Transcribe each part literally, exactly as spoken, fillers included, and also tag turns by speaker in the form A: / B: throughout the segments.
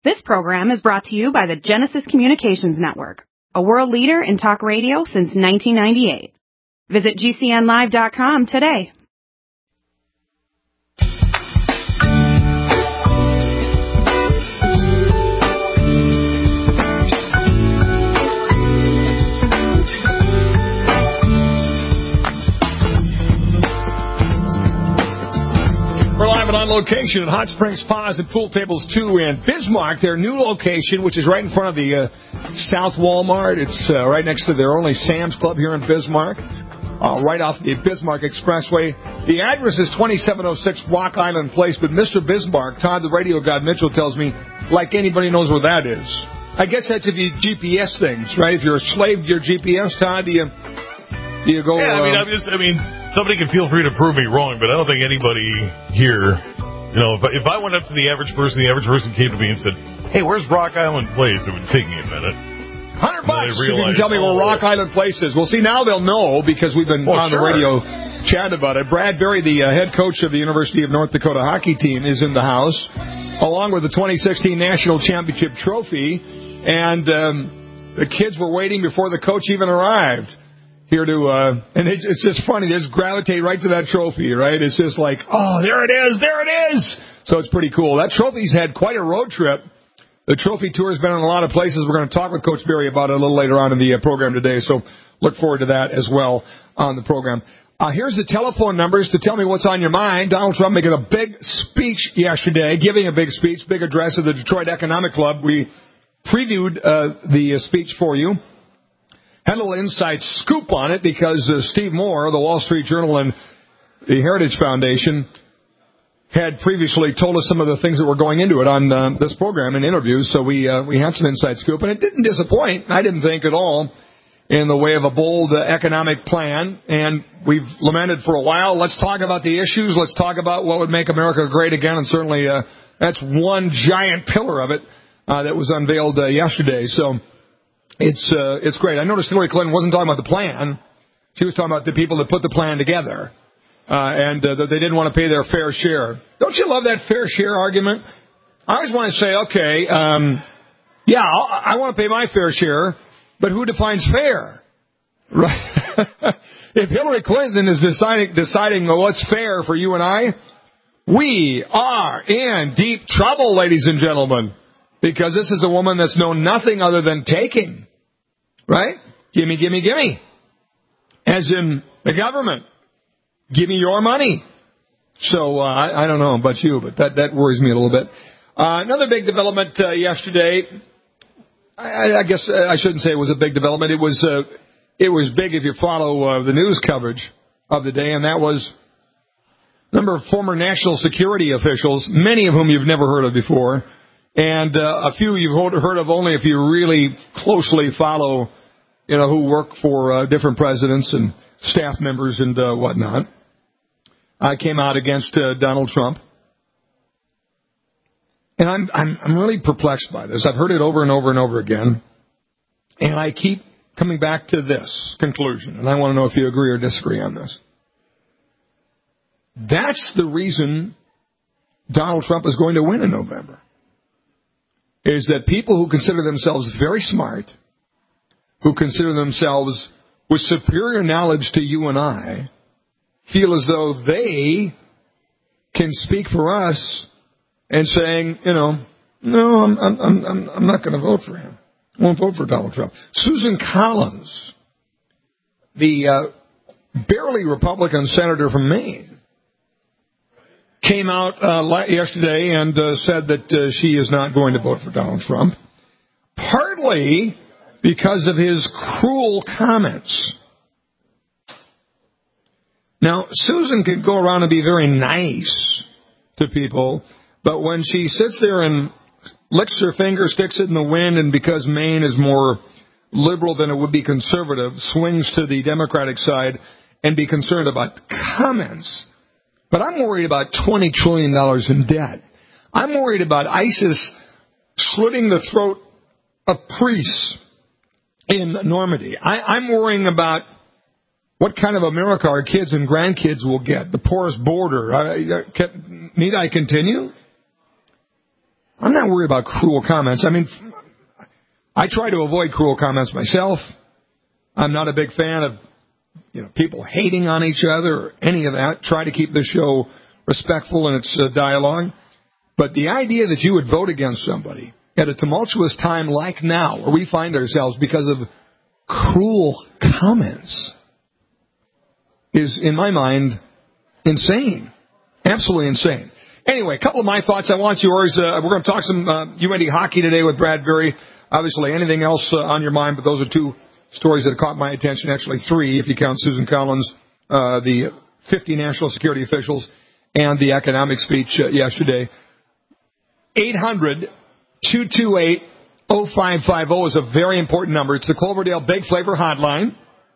A: This program is brought to you by the Genesis Communications Network, a world leader in talk radio since nineteen ninety-eight. Visit G C N live dot com today.
B: We're live and on location at Hot Springs Spas and Pool Tables two in Bismarck, their new location, which is right in front of the uh, South Walmart. It's uh, right next to their only Sam's Club here in Bismarck, uh, right off the Bismarck Expressway. The address is twenty-seven oh six Rock Island Place, but Mister Bismarck, Todd the Radio God Mitchell, tells me, like anybody knows where that is. I guess that's if you G P S things, right? If you're a slave to your G P S, Todd, do you... Do you go,
C: yeah, I mean,
B: uh,
C: I'm just, I mean, somebody can feel free to prove me wrong, but I don't think anybody here, you know, if I, if I went up to the average person, the average person came to me and said, hey, where's Rock Island Place? It would take me a minute.
B: Hundred bucks. You can
C: realize,
B: tell me where
C: oh,
B: Rock Island Place is. Well, see, now they'll know because we've been
C: well,
B: on
C: sure.
B: the radio chatting about it. Brad Berry, the uh, head coach of the University of North Dakota hockey team, is in the house, along with the twenty sixteen National Championship Trophy. And um, the kids were waiting before the coach even arrived here to, uh, and it's, it's just funny. They just gravitate right to that trophy, right? It's just like, oh, there it is, there it is. So it's pretty cool. That trophy's had quite a road trip. The trophy tour has been in a lot of places. We're going to talk with Coach Berry about it a little later on in the uh, program today. So look forward to that as well on the program. Uh, here's the telephone numbers to tell me what's on your mind. Donald Trump making a big speech yesterday, giving a big speech, big address at the Detroit Economic Club. We previewed uh, the uh, speech for you. Had a little inside scoop on it because uh, Steve Moore, the Wall Street Journal and the Heritage Foundation, had previously told us some of the things that were going into it on uh, this program in interviews. So we uh, we had some inside scoop, and it didn't disappoint. I didn't think at all in the way of a bold uh, economic plan. And we've lamented for a while. Let's talk about the issues. Let's talk about what would make America great again. And certainly uh, that's one giant pillar of it uh, that was unveiled uh, yesterday. So It's uh, it's great. I noticed Hillary Clinton wasn't talking about the plan. She was talking about the people that put the plan together uh, and uh, that they didn't want to pay their fair share. Don't you love that fair share argument? I always want to say, okay, um, yeah, I'll, I want to pay my fair share, but who defines fair? Right? If Hillary Clinton is deciding, deciding what's fair for you and I, we are in deep trouble, ladies and gentlemen, because this is a woman that's known nothing other than taking. Right? Gimme, gimme, gimme. As in the government. Give me your money. So, uh, I, I don't know about you, but that, that worries me a little bit. Uh, another big development uh, yesterday. I, I guess I shouldn't say it was a big development. It was uh, it was big if you follow uh, the news coverage of the day, and that was a number of former national security officials, many of whom you've never heard of before, and uh, a few you've heard of only if you really closely follow, you know, who work for uh, different presidents and staff members and uh, whatnot. I came out against uh, Donald Trump. And I'm, I'm I'm really perplexed by this. I've heard it over and over and over again. And I keep coming back to this conclusion. And I want to know if you agree or disagree on this. That's the reason Donald Trump is going to win in November. Is that people who consider themselves very smart, who consider themselves with superior knowledge to you and I, feel as though they can speak for us and saying, you know, no, I'm I'm I'm, I'm not going to vote for him. I won't vote for Donald Trump. Susan Collins, the uh, barely Republican senator from Maine, came out uh, yesterday and uh, said that uh, she is not going to vote for Donald Trump, partly because of his cruel comments. Now, Susan could go around and be very nice to people, but when she sits there and licks her finger, sticks it in the wind, and because Maine is more liberal than it would be conservative, swings to the Democratic side and be concerned about comments. But I'm worried about twenty trillion dollars in debt. I'm worried about ISIS slitting the throat of priests in Normandy. I, I'm worrying about what kind of America our kids and grandkids will get, the porous border. I, I, can, need I continue? I'm not worried about cruel comments. I mean, I try to avoid cruel comments myself. I'm not a big fan of, you know, people hating on each other or any of that. Try to keep the show respectful in its uh, dialogue. But the idea that you would vote against somebody at a tumultuous time like now, where we find ourselves because of cruel comments, is, in my mind, insane. Absolutely insane. Anyway, a couple of my thoughts. I want yours. Uh, we're going to talk some uh, U N D hockey today with Brad Berry. Obviously, anything else uh, on your mind, but those are two stories that have caught my attention. Actually, three, if you count Susan Collins, uh, the fifty national security officials, and the economic speech uh, yesterday. eight hundred, two two eight, oh five five oh is a very important number. It's the Cloverdale Big Flavor Hotline.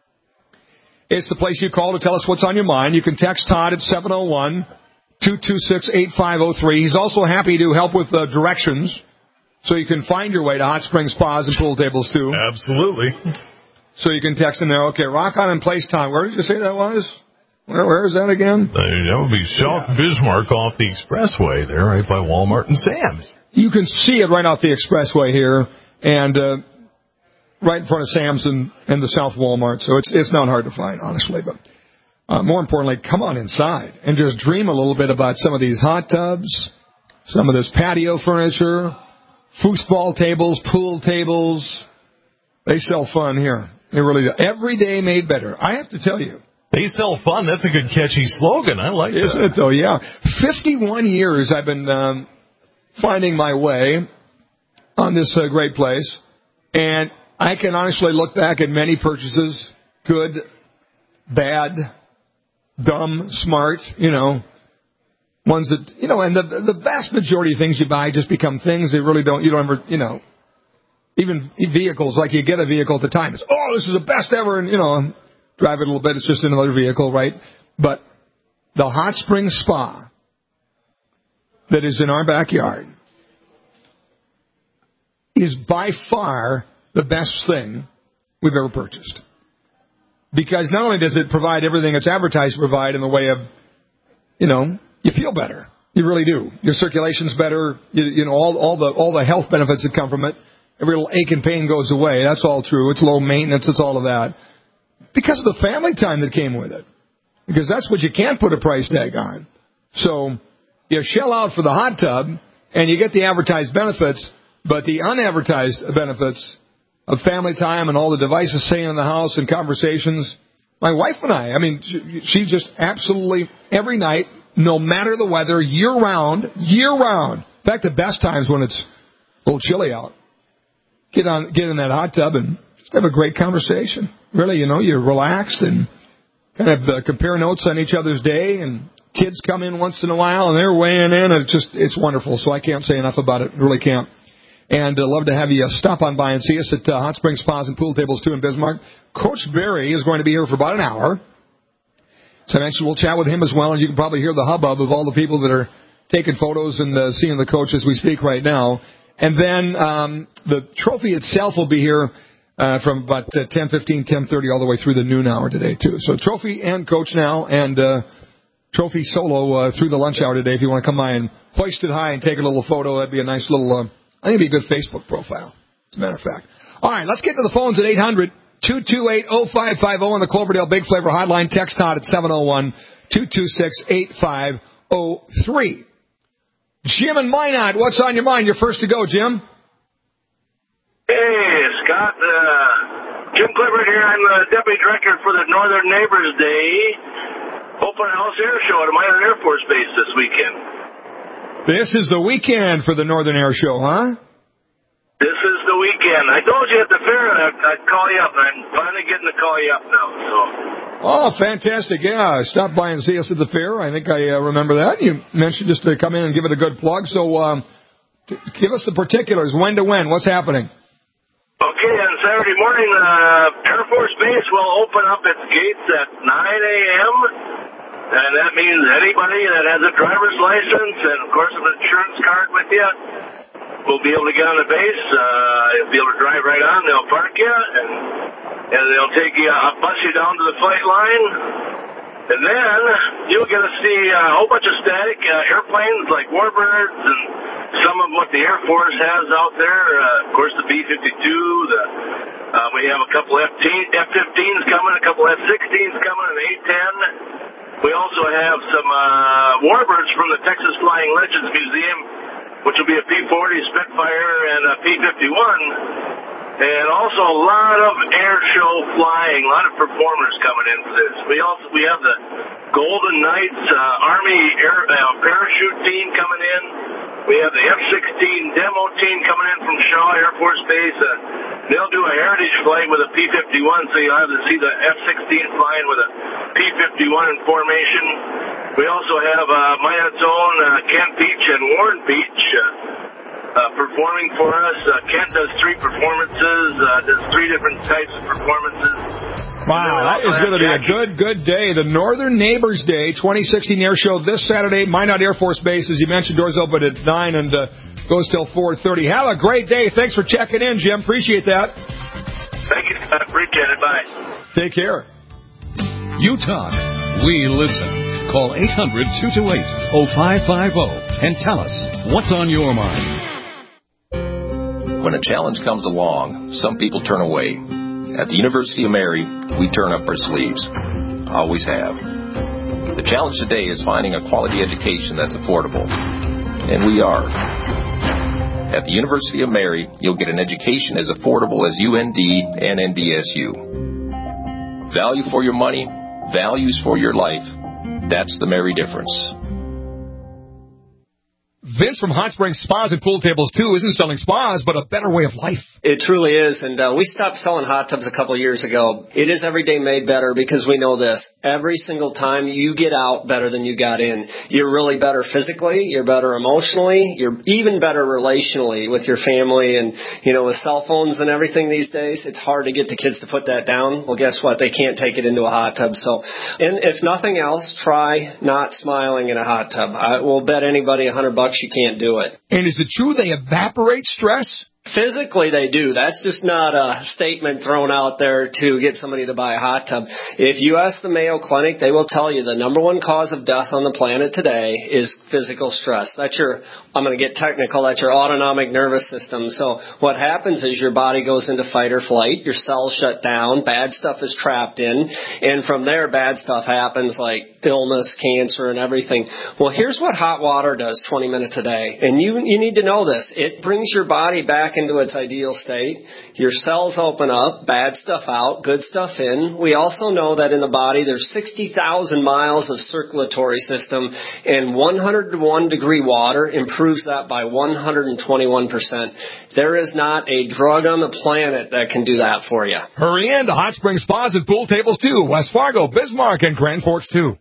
B: It's the place you call to tell us what's on your mind. You can text Todd at seven oh one, two two six, eight five oh three. He's also happy to help with uh, directions, so you can find your way to Hot Springs Spas and pool tables, too.
C: Absolutely.
B: So you can text him there. Okay, Rock On and Place Time. Where did you say that was? Where, where is that again?
C: Uh, that would be South yeah. Bismarck off the expressway there, right by Walmart and Sam's.
B: You can see it right off the expressway here, and uh, right in front of Sam's and, and the South Walmart. So it's it's not hard to find, honestly. But uh, more importantly, come on inside and just dream a little bit about some of these hot tubs, some of this patio furniture, foosball tables, pool tables. They sell fun here. They really do. Every day made better. I have to tell you.
C: They sell fun. That's a good catchy slogan. I like
B: Isn't
C: that.
B: Isn't it, though? Yeah. fifty-one years I've been um, finding my way on this uh, great place. And I can honestly look back at many purchases, good, bad, dumb, smart, you know, ones that, you know, and the the vast majority of things you buy just become things that really don't, you don't ever, you know, even vehicles, like you get a vehicle at the time. It's, oh, this is the best ever, and, you know, drive it a little bit, it's just another vehicle, right? But the Hot Springs Spa that is in our backyard is by far the best thing we've ever purchased. Because not only does it provide everything it's advertised to provide in the way of, you know, you feel better. You really do. Your circulation's better. You, you know, all, all the all the health benefits that come from it. Every little ache and pain goes away. That's all true. It's low maintenance. It's all of that. Because of the family time that came with it. Because that's what you can't put a price tag on. So you shell out for the hot tub, and you get the advertised benefits, but the unadvertised benefits of family time and all the devices staying in the house and conversations. My wife and I, I mean, she, she just absolutely, every night, no matter the weather, year-round, year-round. In fact, the best times when it's a little chilly out. Get on, get in that hot tub and just have a great conversation. Really, you know, you're relaxed and kind of uh, compare notes on each other's day, and kids come in once in a while and they're weighing in, and it's just, it's wonderful. So I can't say enough about it. Really can't. And uh, love to have you uh, stop on by and see us at uh, Hot Springs Spas and Pool Tables, too, in Bismarck. Coach Berry is going to be here for about an hour. So next we'll chat with him as well, and you can probably hear the hubbub of all the people that are taking photos and uh, seeing the coach as we speak right now. And then um, the trophy itself will be here uh, from about uh, ten fifteen, ten thirty, all the way through the noon hour today, too. So trophy and coach now, and uh, trophy solo uh, through the lunch hour today. If you want to come by and hoist it high and take a little photo, that'd be a nice little, uh, I think it'd be a good Facebook profile, as a matter of fact. All right, let's get to the phones at eight hundred, two two eight, oh five five oh on the Cloverdale Big Flavor Hotline. Text Todd at seven oh one, two two six, eight five oh three. Jim and Minot, what's on your mind? You're first to go, Jim.
D: Hey, Scott. Uh, Jim Clifford here. I'm the Deputy Director for the Northern Neighbors Day Open House Air Show at Minot Air Force Base this weekend.
B: This is the weekend for the Northern Air Show, huh?
D: This is the weekend. I told you at the fair I'd, I'd call you up, and I'm finally getting to call you up now. So.
B: Oh, fantastic. Yeah, stop by and see us at the fair. I think I uh, remember that. You mentioned just to come in and give it a good plug. So um, t- give us the particulars. When to when? What's happening?
D: Okay, on Saturday morning, uh, Air Force Base will open up its gates at nine a.m., and that means anybody that has a driver's license and, of course, an insurance card with you will be able to get on the base. Uh, you'll be able to drive right on. They'll park you, and, and they'll take you, uh, bus you down to the flight line. And then you'll get to see a whole bunch of static uh, airplanes like Warbirds and some of what the Air Force has out there. Uh, of course, the B fifty-two, the uh, we have a couple F fifteens coming, a couple F sixteens coming, an A ten. We also have some uh, warbirds from the Texas Flying Legends Museum, which will be a P forty Spitfire and a P fifty-one. And also a lot of air show flying, a lot of performers coming in for this. We also we have the Golden Knights uh, Army Air uh, Parachute team coming in. We have the F sixteen demo team coming in from Shaw Air Force Base. Uh, they'll do a heritage flight with a P fifty-one, so you'll have to see the F sixteen flying with a P fifty-one in formation. We also have uh, Minot's own uh, Kent Beach and Warren Beach uh, Uh, performing for us. Uh, Kent does three performances, uh, does three different types of performances.
B: Wow, that is going to be a good, good day. The Northern Neighbors Day twenty sixteen Air Show this Saturday, Minot Air Force Base. As you mentioned, doors open at nine and uh, goes till four thirty. Have a great day. Thanks for checking in, Jim. Appreciate that.
D: Thank you. I appreciate it. Bye.
B: Take care.
E: You talk. We listen. Call eight hundred, two two eight, oh five five oh and tell us what's on your mind.
F: When a challenge comes along, some people turn away. At the University of Mary, we turn up our sleeves. Always have. The challenge today is finding a quality education that's affordable. And we are. At the University of Mary, you'll get an education as affordable as U N D and N D S U. Value for your money, values for your life. That's the Mary difference.
B: Vince from Hot Springs Spas and Pool Tables, too, isn't selling spas, but a better way of life.
G: It truly is, and uh, we stopped selling hot tubs a couple of years ago. It is every day made better because we know this. Every single time you get out better than you got in. You're really better physically, you're better emotionally, you're even better relationally with your family. And, you know, with cell phones and everything these days, it's hard to get the kids to put that down. Well, guess what? They can't take it into a hot tub. So, and if nothing else, try not smiling in a hot tub. I will bet anybody a hundred bucks you can't do it.
B: And is it true they evaporate stress?
G: Physically, they do. That's just not a statement thrown out there to get somebody to buy a hot tub. If you ask the Mayo Clinic, they will tell you the number one cause of death on the planet today is physical stress. That's your, I'm going to get technical, that's your autonomic nervous system. So what happens is your body goes into fight or flight, your cells shut down, bad stuff is trapped in, and from there bad stuff happens like illness, cancer, and everything. Well, here's what hot water does twenty minutes a day, and you you need to know this. It brings your body back into its ideal state. Your cells open up, bad stuff out, good stuff in. We also know that in the body there's sixty thousand miles of circulatory system, and one hundred to one degree water improves that by one hundred twenty-one percent. There is not a drug on the planet that can do that for you.
B: Hurry in to Hot Springs Spas and Pool Tables too. West Fargo, Bismarck, and Grand Forks too.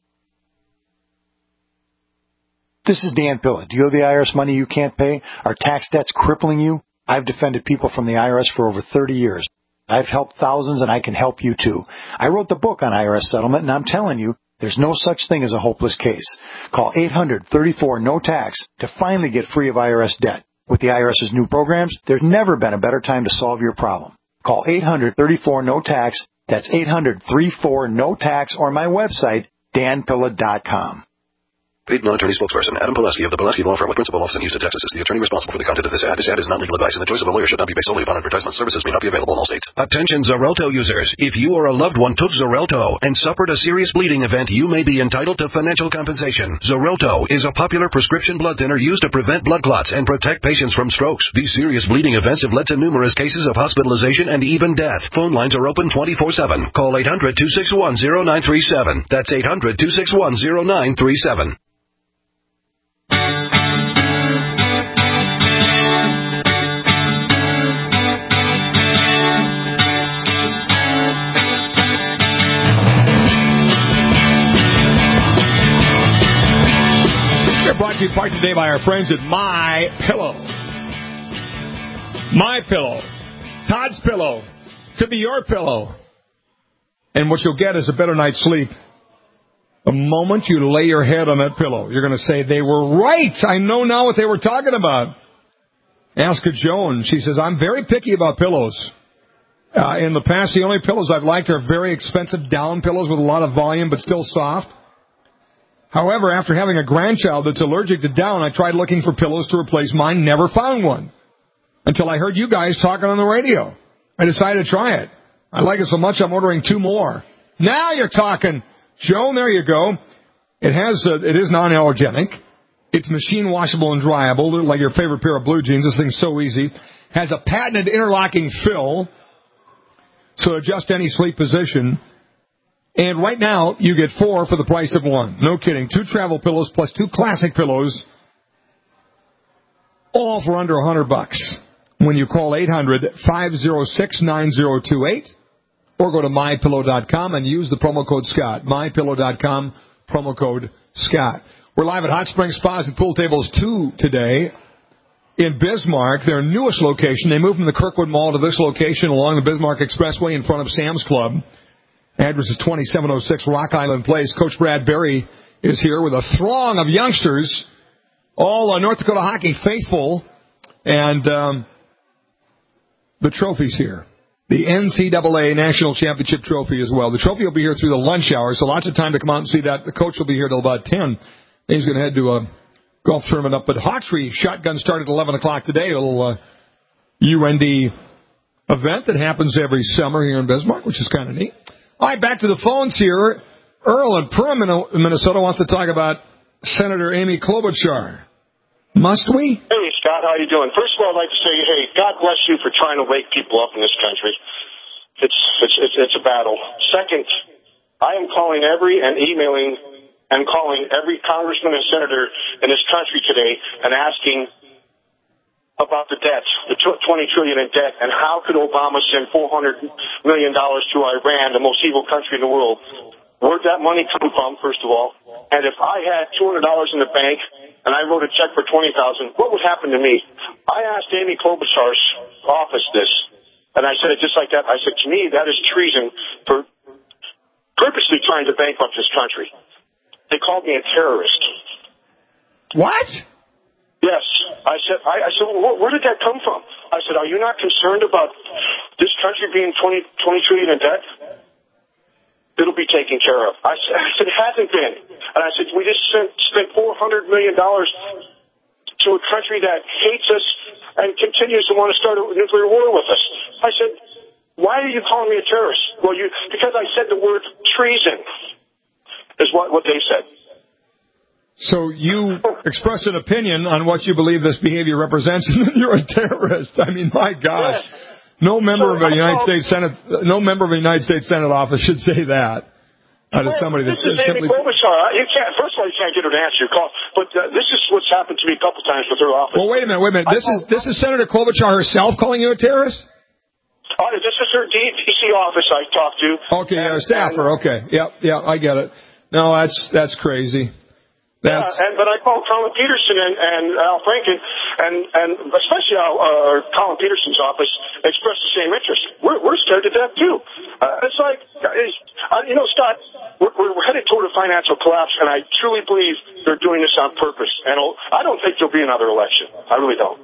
H: This is Dan Pilla. Do you owe the I R S money you can't pay? Are tax debts crippling you? I've defended people from the I R S for over thirty years. I've helped thousands, and I can help you too. I wrote the book on I R S settlement, and I'm telling you, there's no such thing as a hopeless case. Call eight hundred, thirty-four, no tax to finally get free of I R S debt. With the I R S's new programs, there's never been a better time to solve your problem. Call eight hundred, thirty-four, no tax. That's eight hundred, thirty-four, no tax, or my website, dan pilla dot com.
I: Paid non-attorney spokesperson Adam Pileski of the Pileski Law Firm with principal office in Houston, Texas is the attorney responsible for the content of this ad. This ad is not legal advice, and the choice of a lawyer should not be based solely upon advertisement. Services may not be available in all states. Attention Xarelto users. If you or a loved one took Xarelto and suffered a serious bleeding event, you may be entitled to financial compensation. Xarelto is a popular prescription blood thinner used to prevent blood clots and protect patients from strokes. These serious bleeding events have led to numerous cases of hospitalization and even death. Phone lines are open twenty-four seven. Call eight hundred, two six one, zero nine three seven. That's eight hundred, two six one, zero nine three seven.
B: Brought to you part today by our friends at My Pillow. My Pillow. Todd's pillow. Could be your pillow. And what you'll get is a better night's sleep. The moment you lay your head on that pillow, you're going to say, they were right. I know now what they were talking about. Ask a Joan. She says, I'm very picky about pillows. Uh, in the past, the only pillows I've liked are very expensive down pillows with a lot of volume but still soft. However, after having a grandchild that's allergic to down, I tried looking for pillows to replace mine, never found one. Until I heard you guys talking on the radio. I decided to try it. I like it so much I'm ordering two more. Now you're talking. Joan, there you go. It has, uh, it is non-allergenic. It's machine washable and dryable, like your favorite pair of blue jeans. This thing's so easy. Has a patented interlocking fill, so adjust any sleep position. And right now, you get four for the price of one. No kidding. Two travel pillows plus two classic pillows, all for under a hundred bucks. When you call eight hundred, five oh six, nine oh two eight or go to my pillow dot com and use the promo code Scott. my pillow dot com, promo code Scott. We're live at Hot Springs Spas and Pool Tables two today in Bismarck, their newest location. They moved from the Kirkwood Mall to this location along the Bismarck Expressway in front of Sam's Club. Address is twenty-seven oh six Rock Island Place. Coach Brad Berry is here with a throng of youngsters, all uh, North Dakota hockey faithful, and um, the trophy's here. The N C double A National Championship Trophy as well. The trophy will be here through the lunch hour, so lots of time to come out and see that. The coach will be here till about ten. He's going to head to a golf tournament up at Hawtree. Shotgun started at eleven o'clock today, a little uh, U N D event that happens every summer here in Bismarck, which is kind of neat. All right, back to the phones here. Earl in Perham, Minnesota, wants to talk about Senator Amy Klobuchar. Must we?
J: Hey, Scott, how you doing? First of all, I'd like to say, hey, God bless you for trying to wake people up in this country. It's it's it's, it's a battle. Second, I am calling every and emailing and calling every congressman and senator in this country today and asking about the debt, the twenty trillion dollars in debt, and how could Obama send four hundred million dollars to Iran, the most evil country in the world? Where'd that money come from, first of all? And if I had two hundred dollars in the bank and I wrote a check for twenty thousand dollars, what would happen to me? I asked Amy Klobuchar's office this, and I said it just like that. I said, to me, that is treason for purposely trying to bankrupt this country. They called me a terrorist.
B: What?
J: Yes. I said, I, I said, well, where did that come from? I said, are you not concerned about this country being twenty, twenty trillion in debt? It'll be taken care of. I said, I said, it hasn't been. And I said, we just sent, spent four hundred million dollars to a country that hates us and continues to want to start a nuclear war with us. I said, why are you calling me a terrorist? Well, you, because I said the word treason is what, what they said.
B: So you express an opinion on what you believe this behavior represents, and then you're a terrorist. I mean, my gosh.
J: Yes.
B: No member
J: so,
B: of a United States Senate, no member of a United States Senate office should say that. Uh, to somebody that's
J: this is
B: simply.
J: Amy Klobuchar. You can't. First of all, you can't get her to answer your call. But uh, this is what's happened to me a couple times with her office.
B: Well, wait a minute, wait a minute. This is this is Senator Klobuchar herself calling you a terrorist?
J: Oh, this is her D C office I talked to.
B: Okay,
J: and,
B: yeah, staffer.
J: And,
B: okay, yep, yeah, I get it. No, that's that's crazy. That's...
J: Yeah, and but I called Colin Peterson and, and Al Franken, and and especially Al, uh, Colin Peterson's office expressed the same interest. We're we're scared to death too. Uh, it's like, it's, uh, you know, Scott, we're, we're headed toward a financial collapse, and I truly believe they're doing this on purpose. And I don't think there'll be another election. I really don't.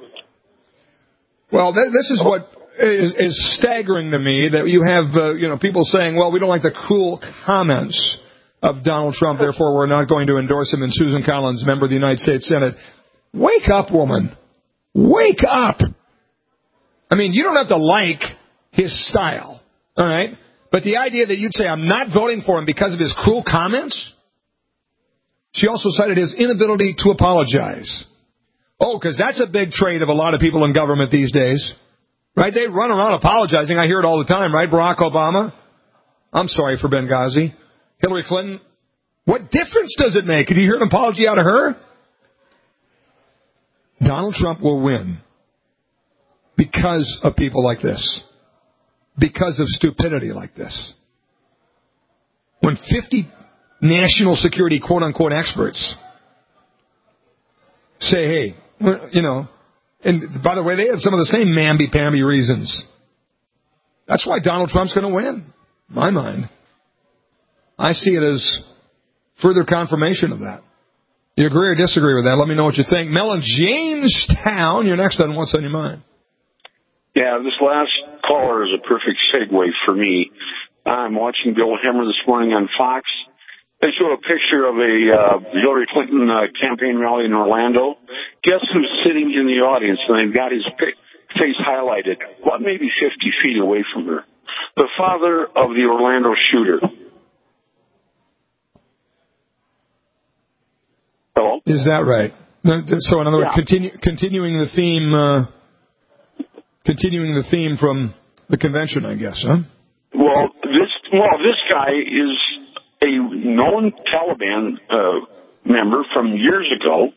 B: Well, th- this is what is, is staggering to me, that you have uh, you know people saying, well, we don't like the cruel comments of Donald Trump, therefore we're not going to endorse him. And Susan Collins, member of the United States Senate. Wake up, woman. Wake up. I mean, you don't have to like his style, all right? But the idea that you'd say, I'm not voting for him because of his cruel comments? She also cited his inability to apologize. Oh, because that's a big trait of a lot of people in government these days, right? They run around apologizing. I hear it all the time, right? Barack Obama. I'm sorry for Benghazi. Hillary Clinton, what difference does it make? Did you hear an apology out of her? Donald Trump will win because of people like this, because of stupidity like this. When fifty national security quote-unquote experts say, hey, you know, and by the way, they had some of the same mamby-pamby reasons. That's why Donald Trump's going to win, in my mind. I see it as further confirmation of that. You agree or disagree with that? Let me know what you think. Mel in Jamestown, you're next on What's on Your Mind.
K: Yeah, this last caller is a perfect segue for me. I'm watching Bill Hemmer this morning on Fox, they showed a picture of a uh, Hillary Clinton uh, campaign rally in Orlando. Guess who's sitting in the audience? And they've got his pic- face highlighted. What, maybe fifty feet away from her? The father of the Orlando shooter. Hello?
B: Is that right? So, in other words,
K: Yeah.
B: continue, continuing the theme, uh, continuing the theme from the convention, I guess, huh?
K: Well, this well, this guy is a known Taliban uh, member from years ago.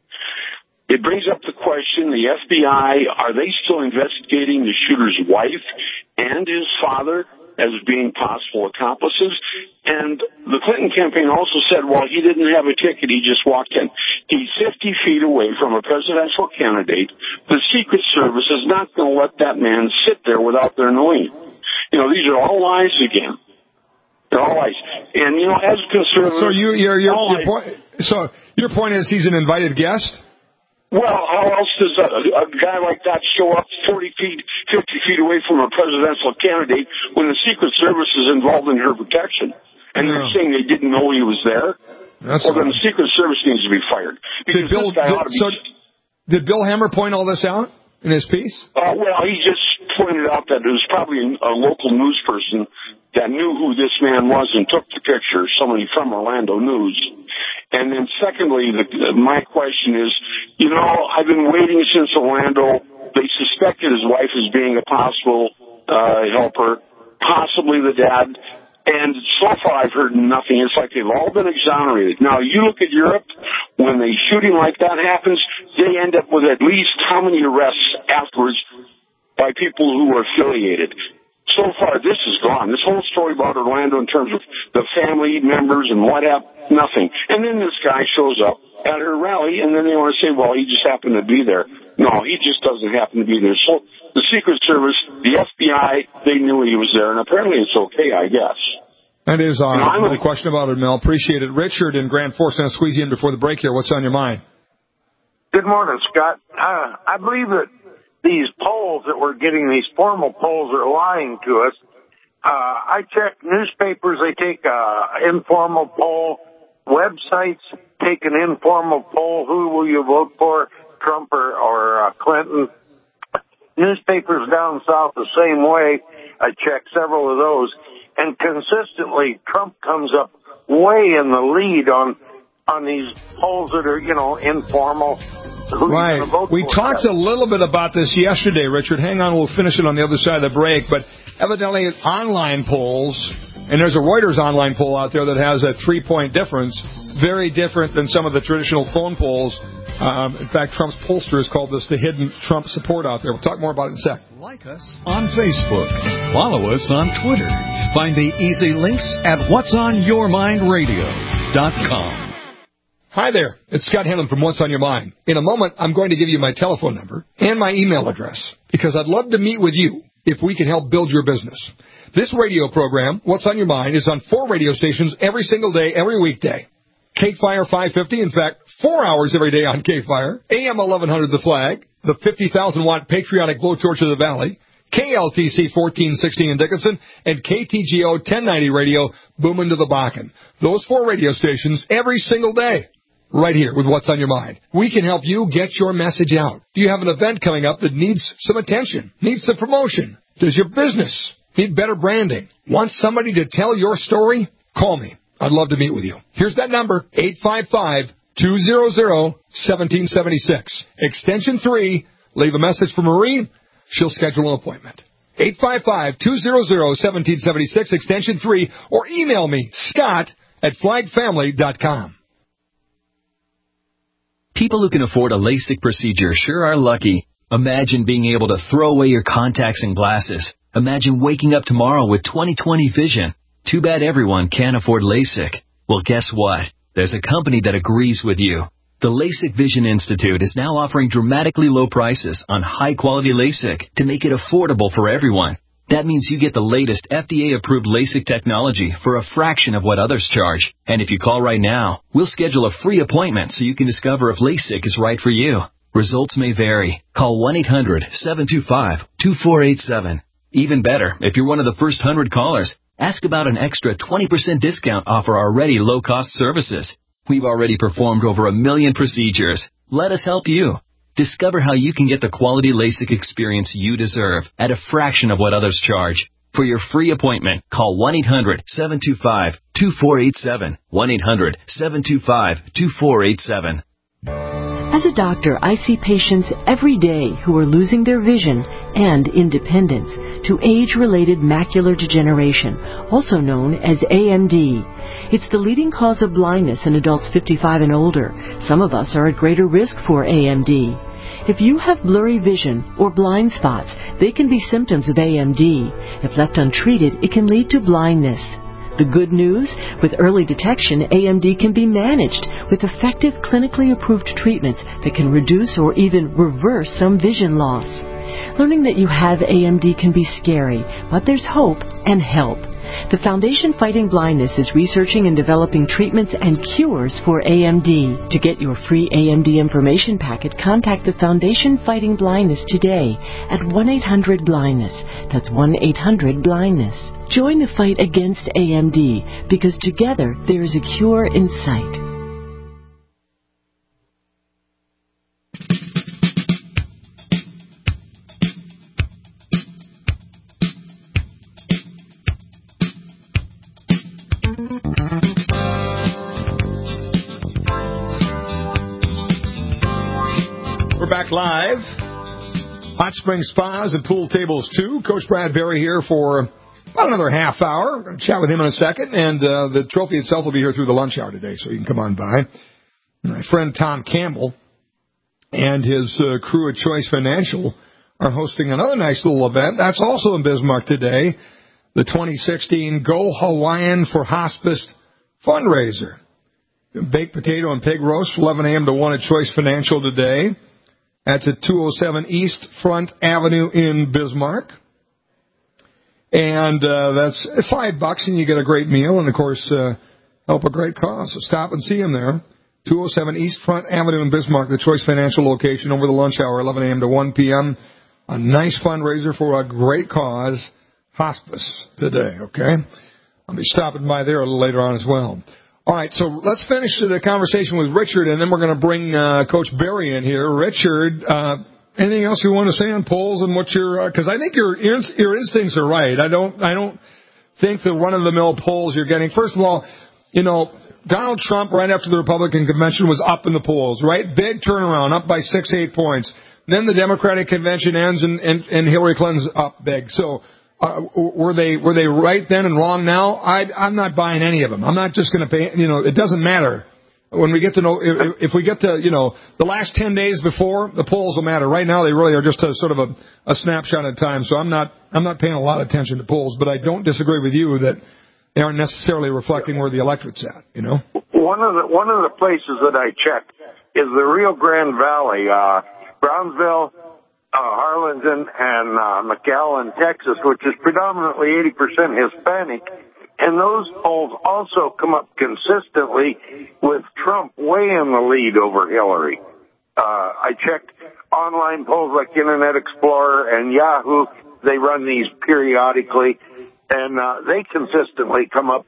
K: It brings up the question: the F B I, are they still investigating the shooter's wife and his father as being possible accomplices? And the Clinton campaign also said, well, he didn't have a ticket, he just walked in. He's fifty feet away from a presidential candidate. The Secret Service is not going to let that man sit there without their knowing. You know, these are all lies again. They're all lies. And, you know, as a conservative...
B: So, you, your, your, your, point, so your point is he's an invited guest?
K: Well, how else does a, a guy like that show up forty feet, fifty feet away from a presidential candidate when the Secret Service is involved in her protection? And they're saying they didn't know he was there?
B: That's
K: well, then the Secret Service needs to be fired. Because
B: did Bill,
K: this guy
B: did,
K: ought to be...
B: so did Bill Hammer point all this out in his piece?
K: Uh, well, he just pointed out that it was probably a local news person that knew who this man was and took the picture, somebody from Orlando News. And then secondly, the, my question is, you know, I've been waiting since Orlando. They suspected his wife as being a possible uh, helper, possibly the dad. And so far I've heard nothing. It's like they've all been exonerated. Now, you look at Europe, when a shooting like that happens, they end up with at least how many arrests afterwards by people who are affiliated. So far, this is gone. This whole story about Orlando in terms of the family members and what happened, nothing. And then this guy shows up at her rally, and then they want to say, well, he just happened to be there. No, he just doesn't happen to be there. So the Secret Service, the F B I, they knew he was there, and apparently it's okay, I guess.
B: That is all right.
K: You know,
B: No question about it, Mel. Appreciate it. Richard in Grand Forks, going to squeeze you in before the break here. What's on your mind?
L: Good morning, Scott. Uh, I believe that these polls that we're getting, these formal polls, are lying to us. Uh, I check newspapers, they take an informal poll. Websites take an informal poll. Who will you vote for, Trump or, or uh, Clinton? Newspapers down south the same way. I check several of those. And consistently, Trump comes up way in the lead on on these polls that are, you know, informal. Who
B: right.
L: Vote
B: we
L: for
B: talked
L: that?
B: a little bit about this yesterday, Richard. Hang on, we'll finish it on the other side of the break. But evidently, online polls, and there's a Reuters online poll out there that has a three-point difference, very different than some of the traditional phone polls. Um, in fact, Trump's pollster has called this the hidden Trump support out there. We'll talk more about it in a sec.
E: Like us on Facebook. Follow us on Twitter. Find the easy links at whats on your mind radio dot com.
B: Hi there. It's Scott Hanlon from What's on Your Mind. In a moment, I'm going to give you my telephone number and my email address because I'd love to meet with you if we can help build your business. This radio program, What's on Your Mind, is on four radio stations every single day, every weekday. K-Fire five fifty, in fact, four hours every day on K-Fire. A M eleven hundred The Flag, the fifty thousand watt patriotic blowtorch of the valley. K L T C fourteen sixteen in Dickinson, and K T G O ten ninety radio, booming to the Bakken. Those four radio stations every single day. Right here with What's on Your Mind. We can help you get your message out. Do you have an event coming up that needs some attention, needs some promotion? Does your business need better branding? Want somebody to tell your story? Call me. I'd love to meet with you. Here's that number, eight five five, two hundred, one seven seven six. Extension three. Leave a message for Marie. She'll schedule an appointment. eight five five, two hundred, one seven seven six, extension three, or email me, Scott at flag family dot com.
M: People who can afford a LASIK procedure sure are lucky. Imagine being able to throw away your contacts and glasses. Imagine waking up tomorrow with twenty twenty vision. Too bad everyone can't afford LASIK. Well, guess what? There's a company that agrees with you. The LASIK Vision Institute is now offering dramatically low prices on high-quality LASIK to make it affordable for everyone. That means you get the latest F D A-approved LASIK technology for a fraction of what others charge. And if you call right now, we'll schedule a free appointment so you can discover if LASIK is right for you. Results may vary. Call one eight hundred, seven two five, two four eight seven. Even better, if you're one of the first one hundred callers, Ask about an extra twenty percent discount off our already low-cost services. We've already performed over a million procedures. Let us help you. Discover how you can get the quality LASIK experience you deserve at a fraction of what others charge. For your free appointment, call one eight hundred seven two five two four eight seven. one eight hundred seven two five two four eight seven.
N: As a doctor, I see patients every day who are losing their vision and independence to age-related macular degeneration, also known as A M D. It's the leading cause of blindness in adults fifty-five and older. Some of us are at greater risk for A M D. If you have blurry vision or blind spots, they can be symptoms of A M D. If left untreated, it can lead to blindness. The good news, with early detection, A M D can be managed with effective clinically approved treatments that can reduce or even reverse some vision loss. Learning that you have A M D can be scary, but there's hope and help. The Foundation Fighting Blindness is researching and developing treatments and cures for A M D. To get your free A M D information packet, contact the Foundation Fighting Blindness today at one eight hundred blindness. That's one eight hundred blindness. Join the fight against A M D, because together there is a cure in sight.
B: We're back live. Hot Spring Spas and Pool Tables too. Coach Brad Berry here for about another half hour. We're going to chat with him in a second, and uh, the trophy itself will be here through the lunch hour today, so you can come on by. My friend Tom Campbell and his uh, crew at Choice Financial are hosting another nice little event. That's also in Bismarck today, the twenty sixteen Go Hawaiian for Hospice fundraiser. Baked potato and pig roast, eleven a.m. to one at Choice Financial today. That's at two oh seven East Front Avenue in Bismarck. And uh, that's five bucks, and you get a great meal, and, of course, uh, help a great cause. So stop and see him there. two oh seven East Front Avenue in Bismarck, the Choice Financial location, over the lunch hour, eleven a.m. to one p.m. A nice fundraiser for a great cause, hospice, today, okay? I'll be stopping by there a little later on as well. All right, so let's finish the conversation with Richard, and then we're going to bring uh, Coach Berry in here. Richard, uh, anything else you want to say on polls and what your? Because uh, I think your your instincts are right. I don't I don't think the run-of-the-mill polls you're getting. First of all, you know, Donald Trump right after the Republican convention was up in the polls, right? Big turnaround, up by six, eight points. Then the Democratic convention ends, and, and, and Hillary Clinton's up big. So. Uh, were they were they right then and wrong now? I, I'm not buying any of them. I'm not just going to pay. You know, it doesn't matter when we get to know. If, if we get to you know the last ten days before, the polls will matter. Right now, they really are just a sort of a, a snapshot in time. So I'm not I'm not paying a lot of attention to polls, but I don't disagree with you that they aren't necessarily reflecting where the electorate's at. You know,
L: one of the one of the places that I checked is the Rio Grande Valley, uh, Brownsville. Uh, Harlingen and uh, McAllen, Texas, which is predominantly eighty percent Hispanic, and those polls also come up consistently with Trump way in the lead over Hillary. Uh, I checked online polls like Internet Explorer and Yahoo. They run these periodically, and uh, they consistently come up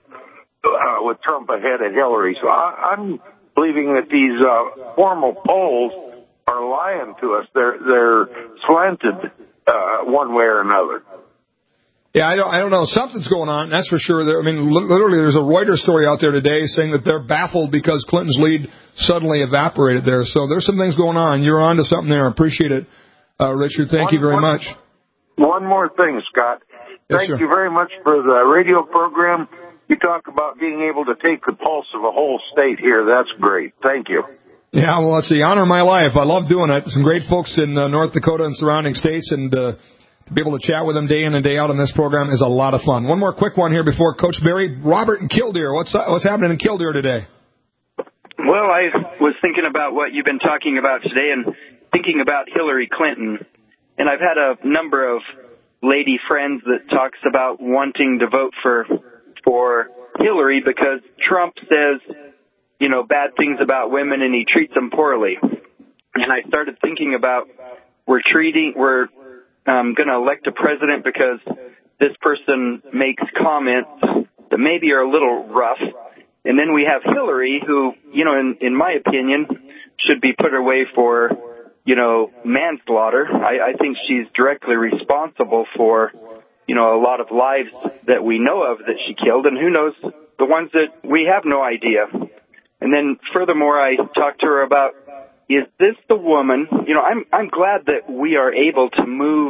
L: uh, with Trump ahead of Hillary. So I, I'm believing that these uh, formal polls are lying to us. They're they're slanted uh, one way or another.
B: Yeah, I don't I don't know. Something's going on. That's for sure. There, I mean, literally, there's a Reuters story out there today saying that they're baffled because Clinton's lead suddenly evaporated there. So there's some things going on. You're on to something there. I appreciate it, uh, Richard. Thank
L: one,
B: you very
L: one,
B: much.
L: One more thing, Scott.
B: Yes,
L: Thank
B: sir.
L: you very much for the radio program. You talk about being able to take the pulse of a whole state here. That's great. Thank you.
B: Yeah, well, it's the honor of my life. I love doing it. Some great folks in uh, North Dakota and surrounding states, and uh, to be able to chat with them day in and day out on this program is a lot of fun. One more quick one here before Coach Berry. Robert in Killdeer. What's uh, what's happening in Killdeer today?
O: Well, I was thinking about what you've been talking about today and thinking about Hillary Clinton, and I've had a number of lady friends that talks about wanting to vote for for Hillary because Trump says, you know, bad things about women and he treats them poorly. And I started thinking about we're treating, we're um, going to elect a president because this person makes comments that maybe are a little rough. And then we have Hillary, who, you know, in, in my opinion, should be put away for, you know, manslaughter. I, I think she's directly responsible for, you know, a lot of lives that we know of that she killed, and who knows, the ones that we have no idea. And then furthermore, I talked to her about, is this the woman, you know, I'm, I'm glad that we are able to move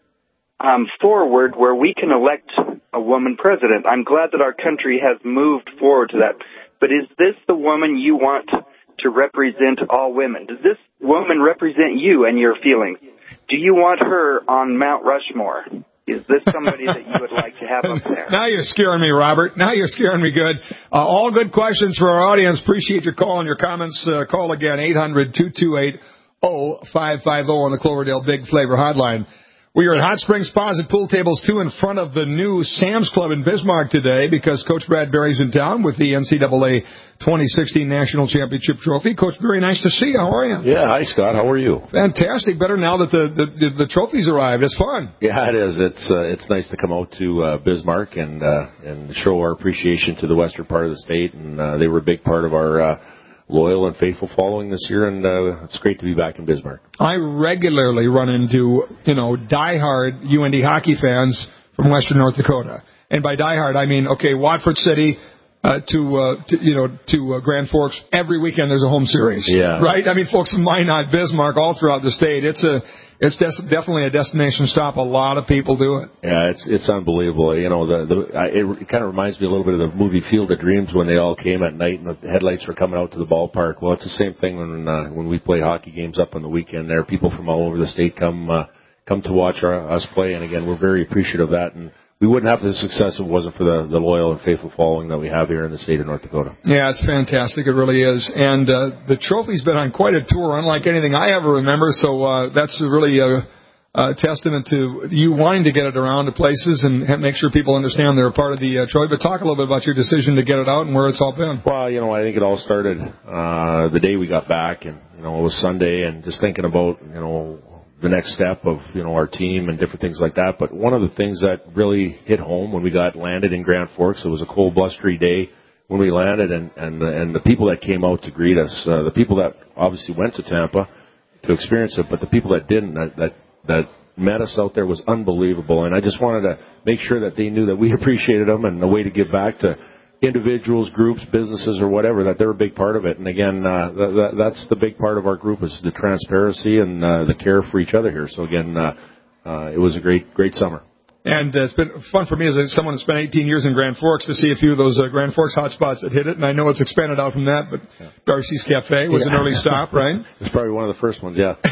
O: um, forward where we can elect a woman president. I'm glad that our country has moved forward to that. But is this the woman you want to represent all women? Does this woman represent you and your feelings? Do you want her on Mount Rushmore? Is this somebody that you would like to have up there?
B: Now you're scaring me, Robert. Now you're scaring me good. Uh, all good questions for our audience. Appreciate your call and your comments. Uh, call again, eight hundred, two two eight, oh five five oh on the Cloverdale Big Flavor Hotline. We are at Hot Springs Spas and Pool Tables two in front of the new Sam's Club in Bismarck today because Coach Brad Berry's in town with the N C double A twenty sixteen National Championship Trophy. Coach Berry, nice to see you. How are you?
P: Yeah, hi, Scott. How are you?
B: Fantastic. Better now that the, the, the trophies arrived. It's fun.
P: Yeah, it is. It's uh, it's nice to come out to uh, Bismarck and uh, and show our appreciation to the western part of the state. And uh, they were a big part of our uh, loyal and faithful following this year, and uh, it's great to be back in Bismarck.
B: I regularly run into, you know, diehard U N D hockey fans from western North Dakota. And by diehard, I mean, okay, Watford City uh, to, uh, to, you know, to uh, Grand Forks. Every weekend there's a home series.
P: Yeah.
B: Right? I mean, folks from Minot, Bismarck, all throughout the state. It's a, it's des- definitely a destination stop. A lot of people do it.
P: Yeah, it's it's unbelievable. You know, the, the I, it, it kind of reminds me a little bit of the movie Field of Dreams when they all came at night and the headlights were coming out to the ballpark. Well, it's the same thing when uh, when we play hockey games up on the weekend. There, people from all over the state come uh, come to watch our, us play, and again, we're very appreciative of that. And we wouldn't have the success if it wasn't for the, the loyal and faithful following that we have here in the state of North Dakota.
B: Yeah, it's fantastic. It really is. And uh, the trophy's been on quite a tour, unlike anything I ever remember. So uh, that's really a, a testament to you wanting to get it around to places and make sure people understand they're a part of the uh, trophy. But talk a little bit about your decision to get it out and where it's all been.
P: Well, you know, I think it all started uh, the day we got back, and you know, it was Sunday, and just thinking about, you know, the next step of, you know, our team and different things like that. But one of the things that really hit home when we got landed in Grand Forks, it was a cold, blustery day when we landed, and and the, and the people that came out to greet us, uh, the people that obviously went to Tampa to experience it, but the people that didn't, that that, that met us out there was unbelievable. And I just wanted to make sure that they knew that we appreciated them, and the way to give back to individuals, groups, businesses, or whatever, that they're a big part of it. And again, uh, th- th- that's the big part of our group, is the transparency and uh, the care for each other here. So again, uh, uh, it was a great, great summer.
B: And uh, it's been fun for me as someone who spent eighteen years in Grand Forks to see a few of those uh, Grand Forks hotspots that hit it. And I know it's expanded out from that, but yeah. Darcy's Cafe was yeah. an early stop, right?
P: It's probably one of the first ones, yeah.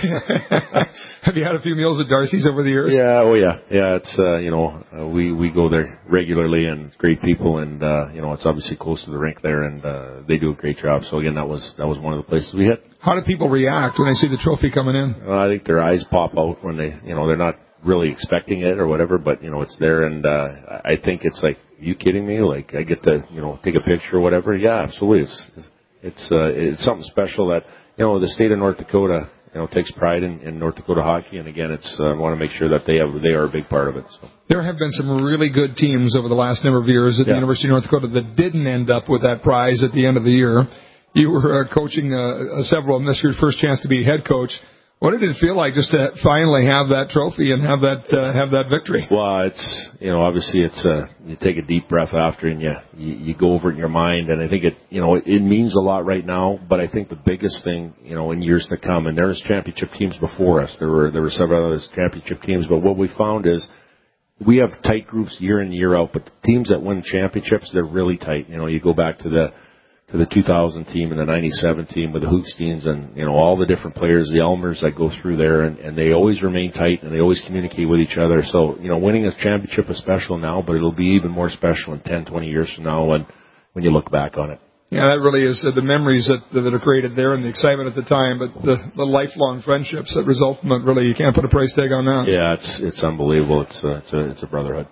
B: Have you had a few meals at Darcy's over the years?
P: Yeah, oh yeah. Yeah, it's, uh, you know, uh, we, we go there regularly, and great people, and, uh, you know, it's obviously close to the rink there, and uh, they do a great job. So again, that was that was one of the places we hit.
B: How do people react when they see the trophy coming in?
P: Well, I think their eyes pop out when they, you know, they're not really expecting it or whatever, but you know, it's there, and uh I think it's like, are you kidding me? Like, I get to, you know, take a picture or whatever. Yeah, absolutely. It's it's uh it's something special that, you know, the state of North Dakota, you know, takes pride in, in North Dakota hockey, and again, it's uh, I want to make sure that they have they are a big part of it. So.
B: There have been some really good teams over the last number of years at yeah. the University of North Dakota that didn't end up with that prize at the end of the year. You were uh, coaching uh, several of them. This year's first chance to be head coach. What did it feel like just to finally have that trophy and have that uh, have that victory?
P: Well, it's, you know, obviously it's uh, you take a deep breath after, and you, you you go over it in your mind, and I think it, you know, it, it means a lot right now. But I think the biggest thing, you know, in years to come, and there's championship teams before us. There were there were several other championship teams, but what we found is we have tight groups year in, year out. But the teams that win championships, they're really tight. You know, you go back to the to the two thousand team and the ninety-seven team with the Hoogsteins and, you know, all the different players, the Elmers that go through there, and, and they always remain tight, and they always communicate with each other. So, you know, winning a championship is special now, but it'll be even more special in ten, twenty years from now when, when you look back on it.
B: Yeah, that really is uh, the memories that that are created there and the excitement at the time, but the, the lifelong friendships that result from it, really, you can't put a price tag on that.
P: Yeah, it's it's unbelievable. It's a, it's a, it's a brotherhood.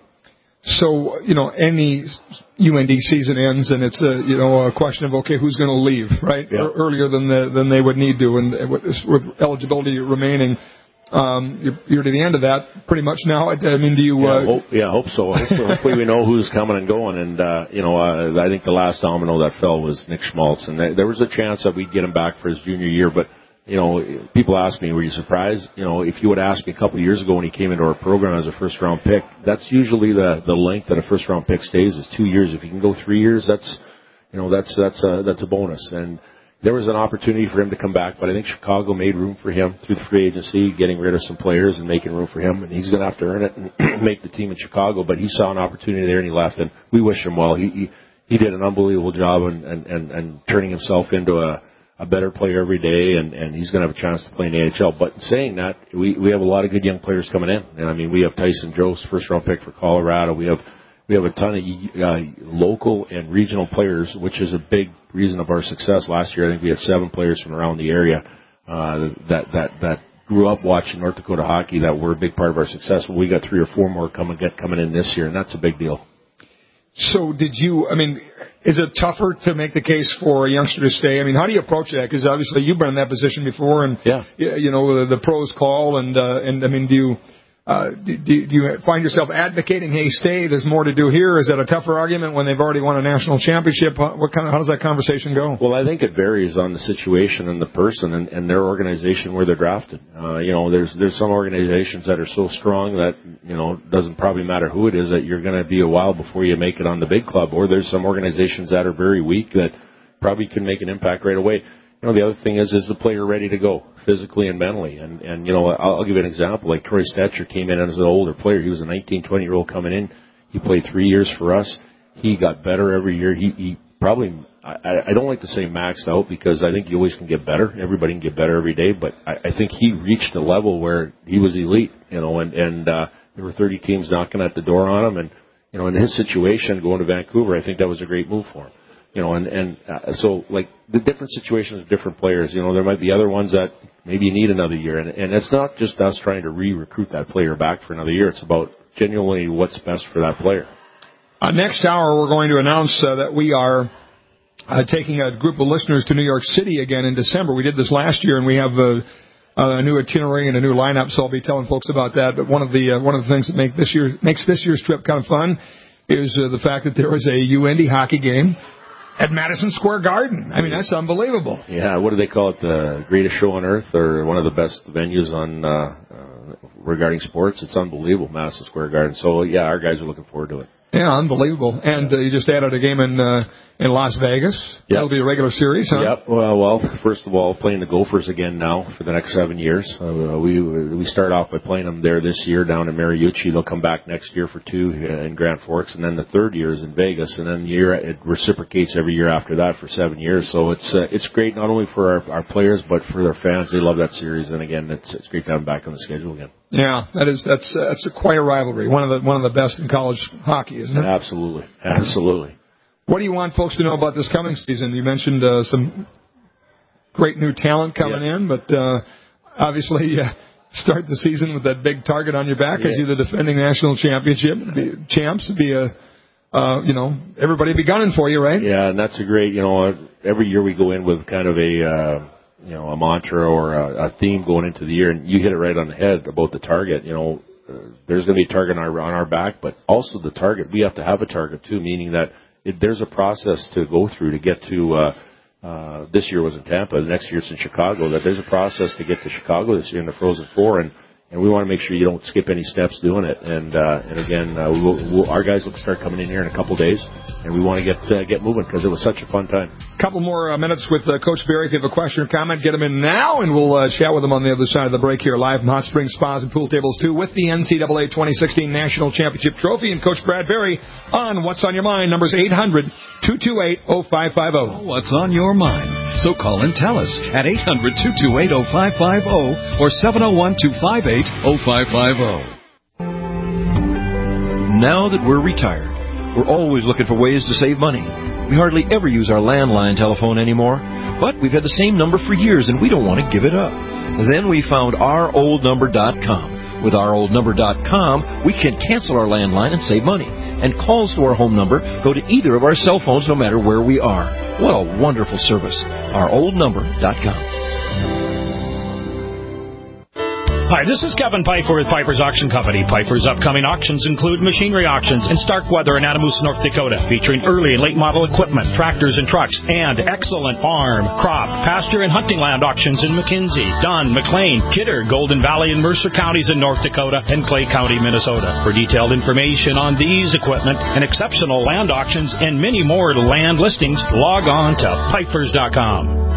B: So, you know, any U N D season ends, and it's a, you know, a question of, okay, who's going to leave, right?
P: Yeah.
B: Earlier than the, than they would need to, and with, with eligibility remaining. Um, you're, you're to the end of that pretty much now. I, I mean, do you?
P: Yeah,
B: Uh,
P: hope, yeah, hope so. Hopefully, hopefully we know who's coming and going. And uh, you know, uh, I think the last domino that fell was Nick Schmaltz, and th- there was a chance that we'd get him back for his junior year. But you know, people ask me, "Were you surprised?" You know, if you would ask me a couple of years ago when he came into our program as a first round pick, that's usually the the length that a first round pick stays is two years. If you can go three years, that's you know, that's that's a that's a bonus. And there was an opportunity for him to come back, but I think Chicago made room for him through the free agency, getting rid of some players and making room for him. And he's going to have to earn it and make the team in Chicago. But he saw an opportunity there and he left, and we wish him well. He he, he did an unbelievable job and and, and, and turning himself into a, a better player every day, and, and he's going to have a chance to play in the N H L. But saying that, we we have a lot of good young players coming in. And I mean, we have Tyson Jost, first round pick for Colorado. We have We have a ton of uh, local and regional players, which is a big reason of our success last year. I think we had seven players from around the area uh, that that that grew up watching North Dakota hockey that were a big part of our success. Well, we got three or four more coming get coming in this year, and that's a big deal.
B: So, did you? I mean, is it tougher to make the case for a youngster to stay? I mean, how do you approach that? Because obviously you've been in that position before, and
P: yeah,
B: you know the, the pros call, and uh, and I mean, do you? Uh, do, do you find yourself advocating, hey, stay, there's more to do here? Is that a tougher argument when they've already won a national championship? What kind of, how does that conversation go?
P: Well, I think it varies on the situation and the person and, and their organization where they're drafted. Uh, you know, there's there's some organizations that are so strong that, you know, it doesn't probably matter who it is, that you're going to be a while before you make it on the big club. Or there's some organizations that are very weak that probably can make an impact right away. You know, the other thing is, is the player ready to go physically and mentally? And, and you know, I'll, I'll give you an example. Like Troy Stetcher came in as an older player. He was a nineteen, twenty-year-old coming in. He played three years for us. He got better every year. He, he probably, I, I don't like to say maxed out because I think you always can get better. Everybody can get better every day. But I, I think he reached a level where he was elite, you know, and, and uh, there were thirty teams knocking at the door on him. And, you know, in his situation, going to Vancouver, I think that was a great move for him. You know, and, and uh, so, like, the different situations of different players, you know, there might be other ones that maybe you need another year. And, and it's not just us trying to re-recruit that player back for another year. It's about genuinely what's best for that player.
B: Uh, next hour, we're going to announce uh, that we are uh, taking a group of listeners to New York City again in December. We did this last year, and we have a, a new itinerary and a new lineup, so I'll be telling folks about that. But one of the uh, one of the things that make this year, makes this year's trip kind of fun is uh, the fact that there is a U N D hockey game at Madison Square Garden. I mean, that's unbelievable.
P: Yeah, what do they call it? The greatest show on earth, or one of the best venues on uh, uh, regarding sports? It's unbelievable, Madison Square Garden. So, yeah, our guys are looking forward to it.
B: Yeah, unbelievable. And uh, you just added a game in uh, in Las Vegas.
P: Yep.
B: That'll be a regular series, huh?
P: Yep. Well, well, first of all, playing the Gophers again now for the next seven years. Uh, we we start off by playing them there this year down in Mariucci. They'll come back next year for two in Grand Forks, and then the third year is in Vegas, and then the year it reciprocates every year after that for seven years. So it's uh, it's great not only for our, our players but for their fans. They love that series, and again, it's it's great to have them back on the schedule again.
B: Yeah, that is that's uh, that's quite a rivalry. One of the one of the best in college hockey, isn't it?
P: Absolutely, absolutely.
B: What do you want folks to know about this coming season? You mentioned uh, some great new talent coming yeah. in, but uh, obviously uh, start the season with that big target on your back because yeah. you're the defending national championship be, champs. Be a uh, you know everybody be gunning for you, right?
P: Yeah, and that's a great you know every year we go in with kind of a. Uh, you know, a mantra or a, a theme going into the year, and you hit it right on the head about the target. You know, uh, there's going to be a target on our, on our back, but also the target, we have to have a target too, meaning that it, there's a process to go through to get to, uh, uh, this year was in Tampa, the next year it's in Chicago, that there's a process to get to Chicago this year in the Frozen Four, and And we want to make sure you don't skip any steps doing it. And uh, and again, uh, we'll, we'll, our guys will start coming in here in a couple days, and we want to get uh, get moving because it was such a fun time.
B: A couple more uh, minutes with uh, Coach Barry. If you have a question or comment, get them in now, and we'll uh, chat with them on the other side of the break here live from Hot Springs Spas and Pool Tables two with the N C double A twenty sixteen National Championship Trophy and Coach Brad Barry on What's on Your Mind. Numbers eight hundred, two two eight, oh five five oh.
E: What's on your mind? So call and tell us at eight hundred, two two eight, oh five five oh or seven oh one, two five eight, oh five five oh.
Q: Now that we're retired, we're always looking for ways to save money. We hardly ever use our landline telephone anymore, but we've had the same number for years and we don't want to give it up. Then we found our old number dot com. With our old number dot com, we can cancel our landline and save money. And calls to our home number go to either of our cell phones no matter where we are. What a wonderful service. our old number dot com.
R: Hi, this is Kevin Pfeiffer with Pfeiffer's Auction Company. Pfeiffer's upcoming auctions include machinery auctions in Starkweather and Adamus, North Dakota, featuring early and late model equipment, tractors and trucks, and excellent farm, crop, pasture, and hunting land auctions in McKinsey, Dunn, McLean, Kidder, Golden Valley, and Mercer counties in North Dakota, and Clay County, Minnesota. For detailed information on these equipment and exceptional land auctions and many more land listings, log on to Pfeiffer's dot com.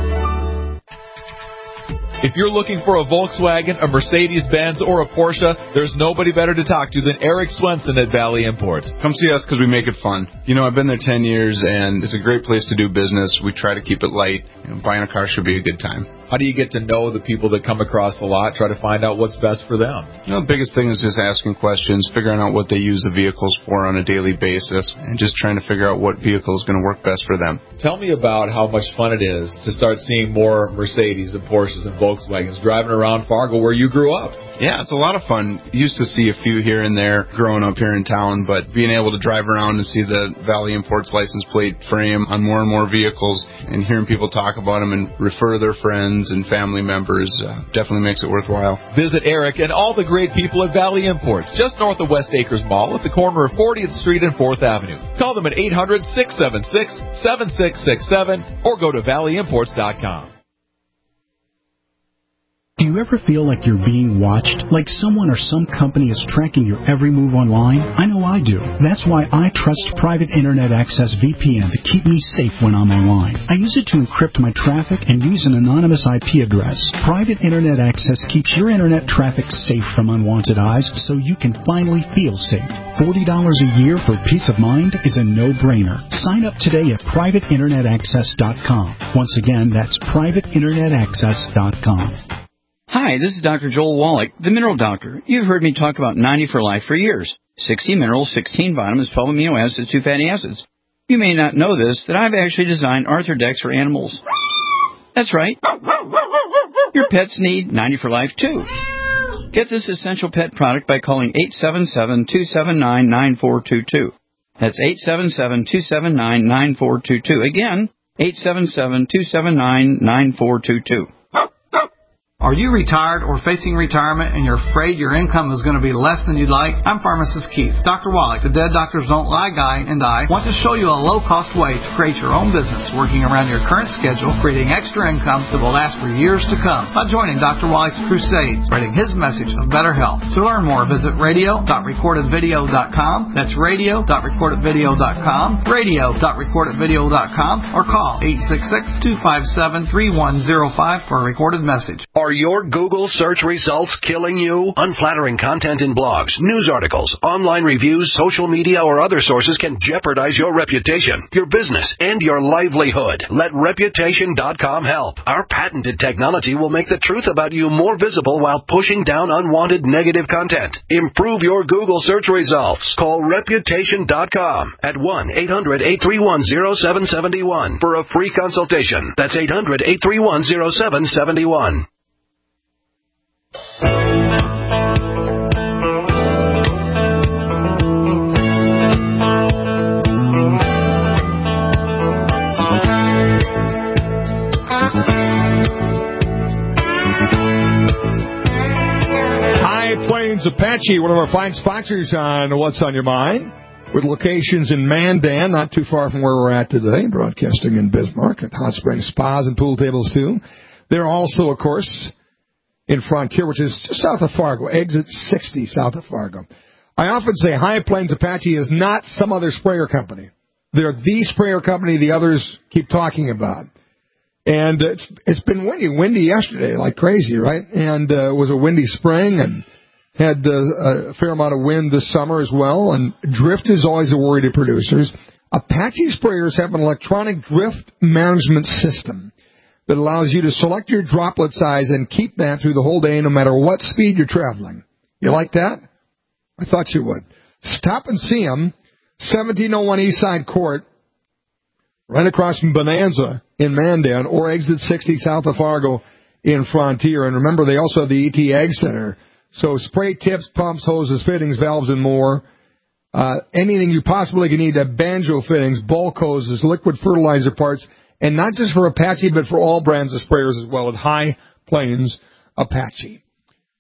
S: If you're looking for a Volkswagen, a Mercedes-Benz, or a Porsche, there's nobody better to talk to than Eric Swenson at Valley Imports.
T: Come see us because we make it fun. You know, I've been there ten years, and it's a great place to do business. We try to keep it light. You know, buying a car should be a good time.
S: How do you get to know the people that come across the lot, try to find out what's best for them?
T: You know, the biggest thing is just asking questions, figuring out what they use the vehicles for on a daily basis, and just trying to figure out what vehicle is going to work best for them.
S: Tell me about how much fun it is to start seeing more Mercedes and Porsches and Volkswagens driving around Fargo where you grew up.
T: Yeah, it's a lot of fun. Used to see a few here and there growing up here in town, but being able to drive around and see the Valley Imports license plate frame on more and more vehicles and hearing people talk about them and refer their friends and family members uh, definitely makes it worthwhile.
S: Visit Eric and all the great people at Valley Imports, just north of West Acres Mall at the corner of fortieth Street and fourth Avenue. Call them at eight hundred, six seven six, seven six six seven or go to valley imports dot com.
U: Do you ever feel like you're being watched? Like someone or some company is tracking your every move online? I know I do. That's why I trust Private Internet Access V P N to keep me safe when I'm online. I use it to encrypt my traffic and use an anonymous I P address. Private Internet Access keeps your internet traffic safe from unwanted eyes so you can finally feel safe. forty dollars a year for peace of mind is a no-brainer. Sign up today at private internet access dot com. Once again, that's private internet access dot com.
V: Hi, this is Doctor Joel Wallach, the Mineral Doctor. You've heard me talk about ninety for Life for years. sixty minerals, sixteen vitamins, twelve amino acids, two fatty acids. You may not know this, that I've actually designed Arthrodex for animals. That's right. Your pets need ninety for Life, too. Get this essential pet product by calling eight seven seven, two seven nine, nine four two two. That's eight seven seven, two seven nine, nine four two two. Again, eight seven seven, two seven nine, nine four two two.
W: Are you retired or facing retirement and you're afraid your income is going to be less than you'd like? I'm Pharmacist Keith. Doctor Wallach, the Dead Doctors Don't Lie guy, and I want to show you a low-cost way to create your own business, working around your current schedule, creating extra income that will last for years to come by joining Doctor Wallach's crusades, spreading his message of better health. To learn more, visit radio dot recorded video dot com. That's radio dot recorded video dot com, radio dot recorded video dot com, or call eight six six, two five seven, three one zero five for a recorded message.
I: Are your Google search results killing you? Unflattering content in blogs, news articles, online reviews, social media, or other sources can jeopardize your reputation, your business, and your livelihood. Let reputation dot com help. Our patented technology will make the truth about you more visible while pushing down unwanted negative content. Improve your Google search results. Call reputation dot com at one eight hundred, eight three one, zero seven seven one for a free consultation. That's eight hundred, eight three one, zero seven seven one.
B: High Plains Apache, one of our fine sponsors on What's on Your Mind, with locations in Mandan, not too far from where we're at today, broadcasting in Bismarck at Hot Springs Spas and pool tables too. They're also, of course, in Frontier, which is just south of Fargo, exit sixty south of Fargo. I often say High Plains Apache is not some other sprayer company. They're the sprayer company the others keep talking about. And it's it's been windy, windy yesterday like crazy, right? And uh, it was a windy spring and had uh, a fair amount of wind this summer as well. And drift is always a worry to producers. Apache sprayers have an electronic drift management system that allows you to select your droplet size and keep that through the whole day no matter what speed you're traveling. You like that? I thought you would. Stop and see them, seventeen oh one Eastside Court, right across from Bonanza in Mandan, or exit sixty south of Fargo in Frontier. And remember, they also have the E T Ag Center. So spray tips, pumps, hoses, fittings, valves, and more. Uh, anything you possibly can need, banjo fittings, bulk hoses, liquid fertilizer parts, and not just for Apache, but for all brands of sprayers as well at High Plains Apache.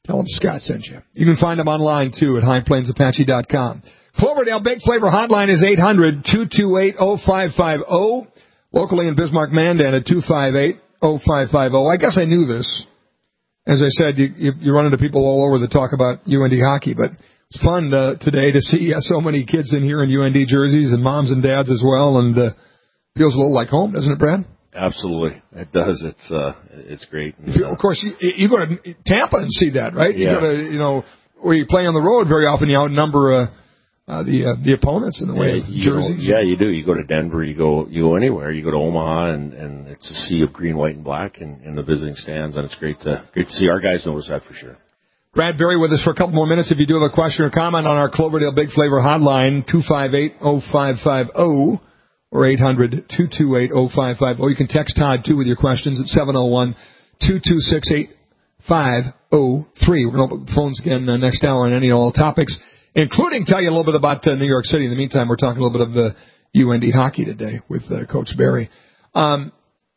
B: Tell them Scott sent you. You can find them online, too, at high plains apache dot com. Cloverdale Big Flavor Hotline is eight hundred two two eight oh five five oh. Locally in Bismarck, Mandan at two five eight oh five five oh. I guess I knew this. As I said, you, you, you run into people all over that talk about U N D hockey, but it's fun uh, today to see uh, so many kids in here in U N D jerseys and moms and dads as well, and uh, feels a little like home, doesn't it, Brad?
P: Absolutely, it does. It's uh, it's great. And,
B: you, of course, you, you go to Tampa and see that, right?
P: Yeah.
B: You go to, you know, where you play on the road, very often you outnumber uh, uh, the uh, the opponents in the way
P: yeah,
B: of
P: you
B: jerseys.
P: Know, yeah, you do. You go to Denver, you go you go anywhere. You go to Omaha, and, and it's a sea of green, white, and black in, in the visiting stands, and it's great to great to see. Our guys notice that for sure.
B: Brad Berry with us for a couple more minutes. If you do have a question or comment on our Cloverdale Big Flavor Hotline, two five eight oh five five oh or eight hundred two two eight oh five five oh. You can text Todd, too, with your questions at seven oh one two two six eight five oh three. We're going to open the phones again uh, next hour on any and all topics, including tell you a little bit about uh, New York City. In the meantime, we're talking a little bit of the U N D hockey today with uh, Coach Berry. Um,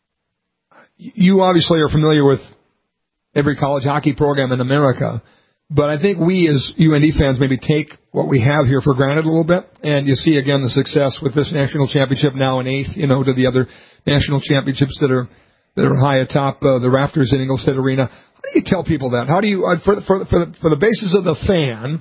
B: you obviously are familiar with every college hockey program in America, but I think we as U N D fans maybe take what we have here for granted a little bit, and you see again the success with this national championship now in eighth, you know, to the other national championships that are that are high atop uh, the rafters in Ingle State Arena. How do you tell people that? How do you, uh, for, for, for, the, for the basis of the fan,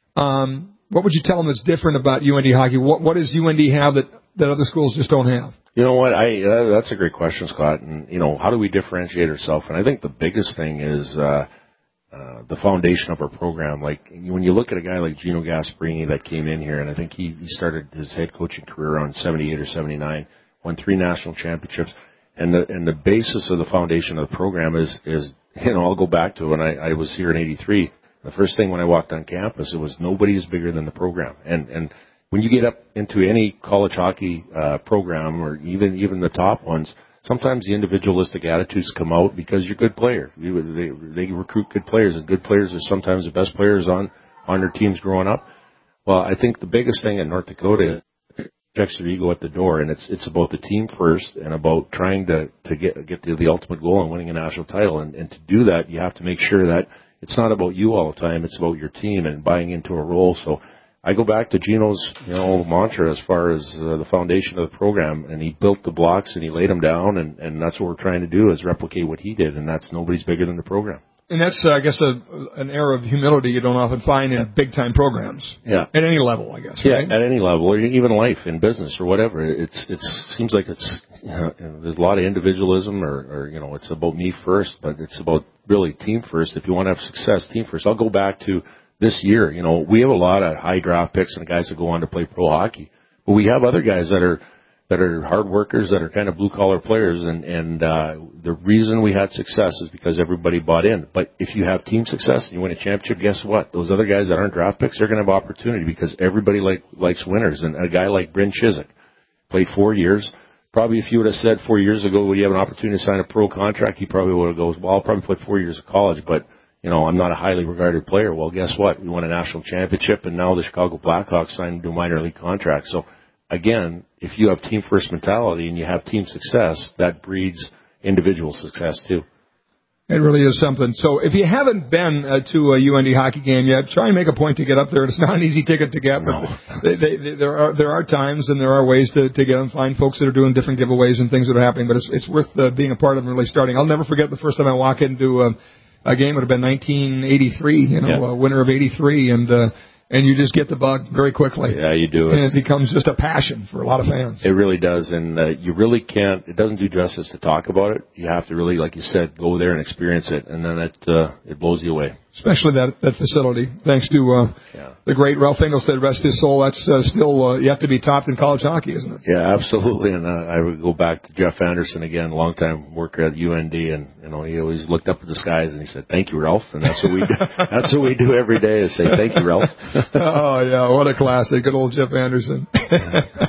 B: um, what would you tell them that's different about U N D hockey? What, what does U N D have that, that other schools just don't have?
P: You know what? I uh, that's a great question, Scott. And you know, how do we differentiate ourselves? And I think the biggest thing is uh, uh, the foundation of our program. Like when you look at a guy like Gino Gasparini that came in here, and I think he, he started his head coaching career around seventy-eight or seventy-nine, won three national championships, and the and the basis of the foundation of the program is is you know I'll go back to when I, I was here in eighty-three. The first thing when I walked on campus, it was nobody is bigger than the program, and and when you get up into any college hockey uh, program, or even even the top ones, sometimes the individualistic attitudes come out because you're good players. You, they, they recruit good players, and good players are sometimes the best players on, on their teams growing up. Well, I think the biggest thing in North Dakota checks your ego at the door, and it's it's about the team first and about trying to, to get get to the ultimate goal and winning a national title. And, and to do that, you have to make sure that it's not about you all the time. It's about your team and buying into a role. So I go back to Gino's, you know, mantra as far as uh, the foundation of the program, and he built the blocks and he laid them down, and, and that's what we're trying to do is replicate what he did, and that's nobody's bigger than the program.
B: And that's, uh, I guess, a, an era of humility you don't often find in big-time programs.
P: Yeah.
B: At any level, I guess.
P: Yeah,
B: right?
P: At any level, or even life, in business, or whatever. It's it seems like it's you know, there's a lot of individualism, or, or you know, it's about me first, but it's about really team first. If you want to have success, team first. I'll go back to this year. You know, we have a lot of high draft picks and guys that go on to play pro hockey, but we have other guys that are that are hard workers, that are kind of blue collar players, and and uh, the reason we had success is because everybody bought in. But if you have team success and you win a championship, guess what? Those other guys that aren't draft picks, they're going to have opportunity because everybody like likes winners. And a guy like Bryn Chiswick played four years. Probably if you would have said four years ago, would you have an opportunity to sign a pro contract, he probably would have goes, well, I'll probably play four years of college, but you know, I'm not a highly regarded player. Well, guess what? We won a national championship, and now the Chicago Blackhawks signed a minor league contract. So, again, if you have team first mentality and you have team success, that breeds individual success too.
B: It really is something. So if you haven't been uh, to a U N D hockey game yet, try and make a point to get up there. It's not an easy ticket to get, but
P: no.
B: they, they, they, there are there are times and there are ways to, to get and find folks that are doing different giveaways and things that are happening. But it's it's worth uh, being a part of and really starting. I'll never forget the first time I walked into uh, a game. It would have been nineteen eighty-three, you know,
P: yeah.
B: uh, winter of eighty-three, and uh, and you just get the bug very quickly.
P: Yeah, you do.
B: And it becomes just a passion for a lot of fans.
P: It really does, and uh, you really can't. It doesn't do justice to talk about it. You have to really, like you said, go there and experience it, and then it uh, it blows you away.
B: Especially that that facility, thanks to uh,
P: yeah.
B: the great Ralph Engelstad, rest his soul. That's uh, still uh, yet to be topped in college hockey, isn't it?
P: Yeah, absolutely. And uh, I would go back to Jeff Anderson again, longtime worker at U N D, and you know he always looked up at the skies and he said, "Thank you, Ralph." And that's what we do. That's what we do every day is say, "Thank you, Ralph."
B: Oh yeah, what a classic, good old Jeff Anderson.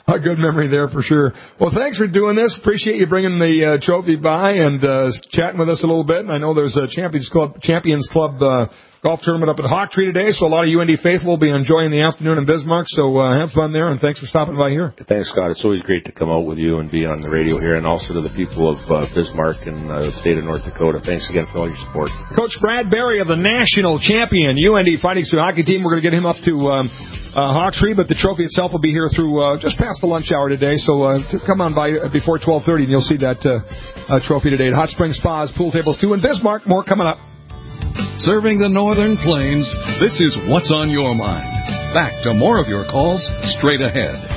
B: A good memory there for sure. Well, thanks for doing this. Appreciate you bringing the uh, trophy by and uh, chatting with us a little bit. And I know there's a Champions Club, Champions Club uh, golf tournament up at Hawk Tree today, so a lot of U N D faithful will be enjoying the afternoon in Bismarck. So uh, have fun there, and thanks for stopping by here.
P: Thanks, Scott. It's always great to come out with you and be on the radio here, and also to the people of uh, Bismarck and uh, the state of North Dakota. Thanks again for all your support.
B: Coach Brad Berry of the national champion U N D Fighting Sioux hockey team. We're going to get him up to um, uh, Hawk Tree, but the trophy itself will be here through uh, just past the lunch hour today. So uh, to come on by before twelve thirty, and you'll see that uh, uh, trophy today at Hot Springs Spas, pool tables too in Bismarck. More coming up.
E: Serving the Northern Plains, this is What's on Your Mind. Back to more of your calls straight ahead.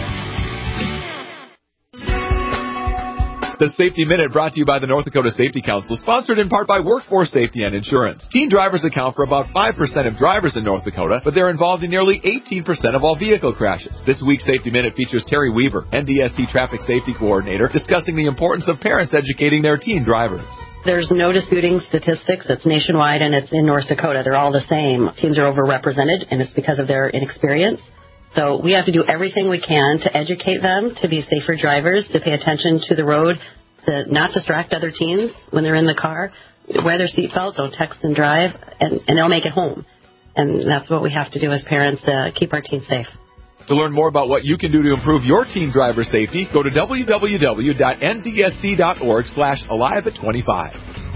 S: The Safety Minute brought to you by the North Dakota Safety Council, sponsored in part by Workforce Safety and Insurance. Teen drivers account for about five percent of drivers in North Dakota, but they're involved in nearly eighteen percent of all vehicle crashes. This week's Safety Minute features Terry Weaver, N D S C Traffic Safety Coordinator, discussing the importance of parents educating their teen drivers.
A: There's no disputing statistics. It's nationwide and it's in North Dakota. They're all the same. Teens are overrepresented, and it's because of their inexperience. So we have to do everything we can to educate them to be safer drivers, to pay attention to the road, to not distract other teens when they're in the car, wear their seatbelt, don't text and drive, and, and they'll make it home. And that's what we have to do as parents to keep our teens safe.
S: To learn more about what you can do to improve your teen driver safety, go to w w w dot n d s c dot org slash alive at twenty-five.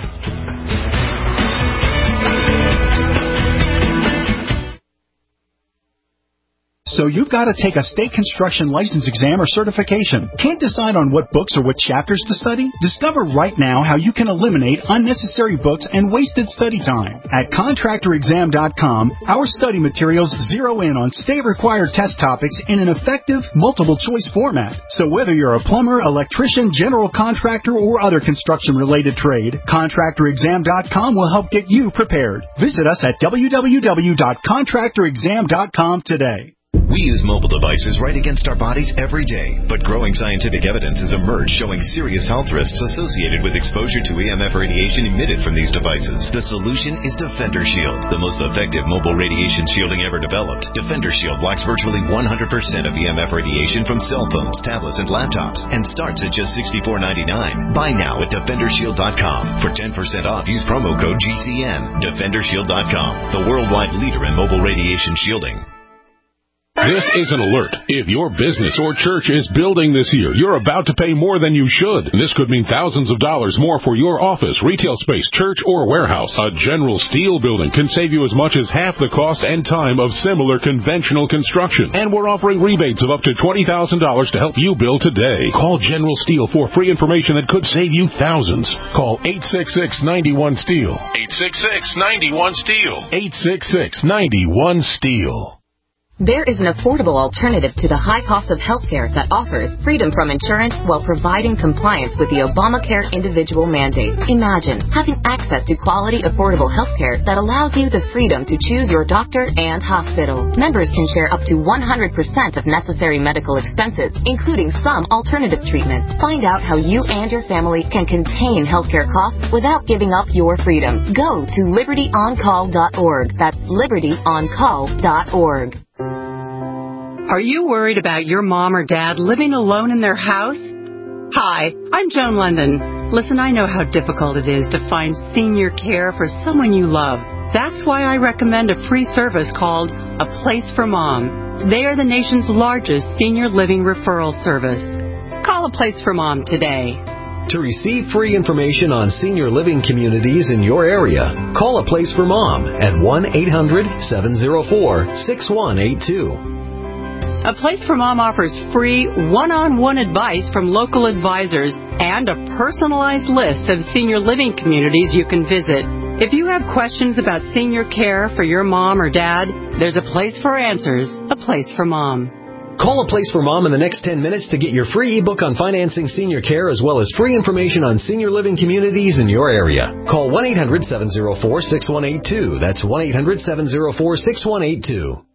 U: So you've got to take a state construction license exam or certification. Can't decide on what books or what chapters to study? Discover right now how you can eliminate unnecessary books and wasted study time. At contractor exam dot com, our study materials zero in on state-required test topics in an effective, multiple-choice format. So whether you're a plumber, electrician, general contractor, or other construction-related trade, contractor exam dot com will help get you prepared. Visit us at w w w dot contractor exam dot com today.
C: We use mobile devices right against our bodies every day, but growing scientific evidence has emerged showing serious health risks associated with exposure to E M F radiation emitted from these devices. The solution is Defender Shield, the most effective mobile radiation shielding ever developed. Defender Shield blocks virtually one hundred percent of E M F radiation from cell phones, tablets, and laptops, and starts at just sixty-four ninety-nine. Buy now at defender shield dot com. For ten percent off, use promo code G C N. defender shield dot com, the worldwide leader in mobile radiation shielding.
D: This is an alert. If your business or church is building this year, you're about to pay more than you should. This could mean thousands of dollars more for your office, retail space, church, or warehouse. A General Steel building can save you as much as half the cost and time of similar conventional construction. And we're offering rebates of up to twenty thousand dollars to help you build today. Call General Steel for free information that could save you thousands. Call eight six six, nine one, STEEL. eight six six, nine one, STEEL. eight six six, nine one, STEEL.
X: There is an affordable alternative to the high cost of healthcare that offers freedom from insurance while providing compliance with the Obamacare individual mandate. Imagine having access to quality, affordable healthcare that allows you the freedom to choose your doctor and hospital. Members can share up to one hundred percent of necessary medical expenses, including some alternative treatments. Find out how you and your family can contain healthcare costs without giving up your freedom. Go to liberty on call dot org. That's liberty on call dot org.
Y: Are you worried about your mom or dad living alone in their house? Hi, I'm Joan London. Listen, I know how difficult it is to find senior care for someone you love. That's why I recommend a free service called A Place for Mom. They are the nation's largest senior living referral service. Call A Place for Mom today.
Z: To receive free information on senior living communities in your area, call A Place for Mom at one eight hundred, seven oh four, six one eight two.
Y: A Place for Mom offers free one-on-one advice from local advisors and a personalized list of senior living communities you can visit. If you have questions about senior care for your mom or dad, there's a place for answers, A Place for Mom.
Z: Call A Place for Mom in the next ten minutes to get your free ebook on financing senior care as well as free information on senior living communities in your area. Call one eight hundred, seven oh four, six one eight two. That's one eight hundred, seven oh four, six one eight two.